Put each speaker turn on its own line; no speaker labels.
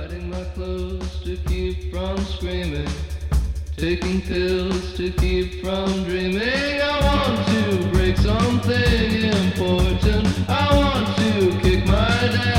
Hiding my clothes to keep from screaming, taking pills to keep from dreaming. I want to break something important. I want to kick my dad.